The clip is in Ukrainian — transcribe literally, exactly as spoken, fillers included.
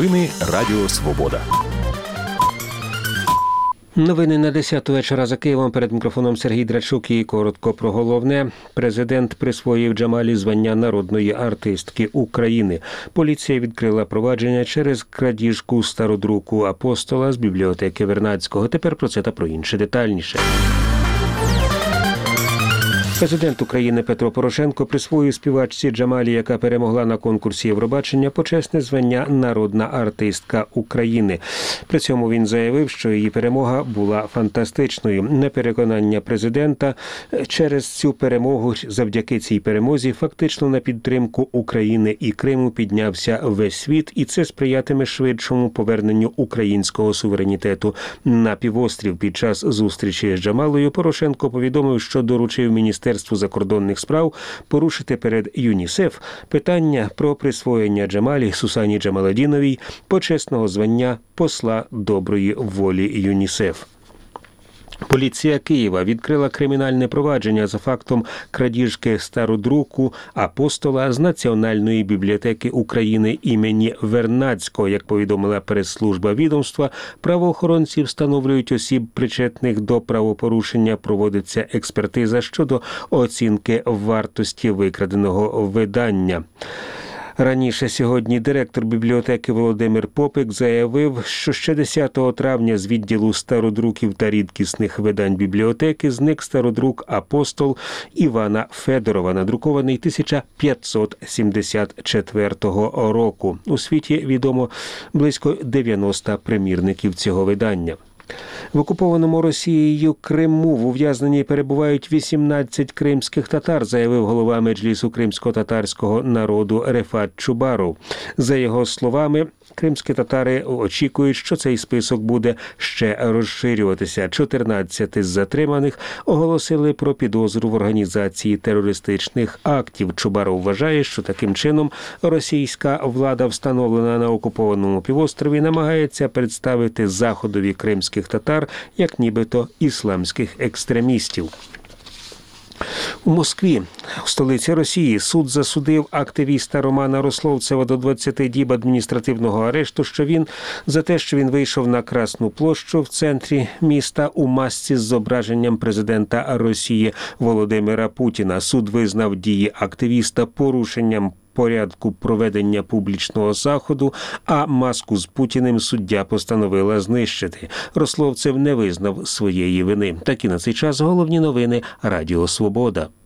Новини Радіо Свобода. Новини на десяту вечора за Києвом. Перед мікрофоном Сергій Драчук і коротко про головне. Президент присвоїв Джамалі звання народної артистки України. Поліція відкрила провадження через крадіжку стародруку «Апостола» з бібліотеки Вернадського. Тепер про це та про інше детальніше. Президент України Петро Порошенко присвоїв співачці Джамалі, яка перемогла на конкурсі Євробачення, почесне звання «Народна артистка України». При цьому він заявив, що її перемога була фантастичною. На переконання президента, через цю перемогу, завдяки цій перемозі, фактично на підтримку України і Криму піднявся весь світ, і це сприятиме швидшому поверненню українського суверенітету на півострів. Під час зустрічі з Джамалою Порошенко повідомив, що доручив Міністерству закордонних справ порушити перед ЮНІСЕФ питання про присвоєння Джамалі Сусані Джамаладіновій почесного звання посла доброї волі ЮНІСЕФ. Поліція Києва відкрила кримінальне провадження за фактом крадіжки стародруку «Апостола» з Національної бібліотеки України імені Вернадського. Як повідомила прес-служба відомства, правоохоронці встановлюють осіб, причетних до правопорушення, проводиться експертиза щодо оцінки вартості викраденого видання. Раніше сьогодні директор бібліотеки Володимир Попик заявив, що ще десятого травня з відділу стародруків та рідкісних видань бібліотеки зник стародрук «Апостол» Івана Федорова, надрукований тисяча п'ятсот сімдесят четвертого року. У світі відомо близько дев'яноста примірників цього видання. В окупованому Росією Криму в ув'язненні перебувають вісімнадцять кримських татар, заявив голова Меджлісу кримсько-татарського народу Рефат Чубаров. За його словами, кримські татари очікують, що цей список буде ще розширюватися. чотирнадцять із затриманих оголосили про підозру в організації терористичних актів. Чубаров вважає, що таким чином російська влада, встановлена на окупованому півострові, намагається представити заходові кримських татар як нібито ісламських екстремістів. У Москві, в столиці Росії, суд засудив активіста Романа Рословцева до двадцяти діб адміністративного арешту, що він за те, що він вийшов на Красну площу в центрі міста у масці з зображенням президента Росії Володимира Путіна. Суд визнав дії активіста порушенням порядку проведення публічного заходу, а маску з Путіним суддя постановила знищити. Рословцев не визнав своєї вини. Такі на цей час головні новини Радіо Свобода.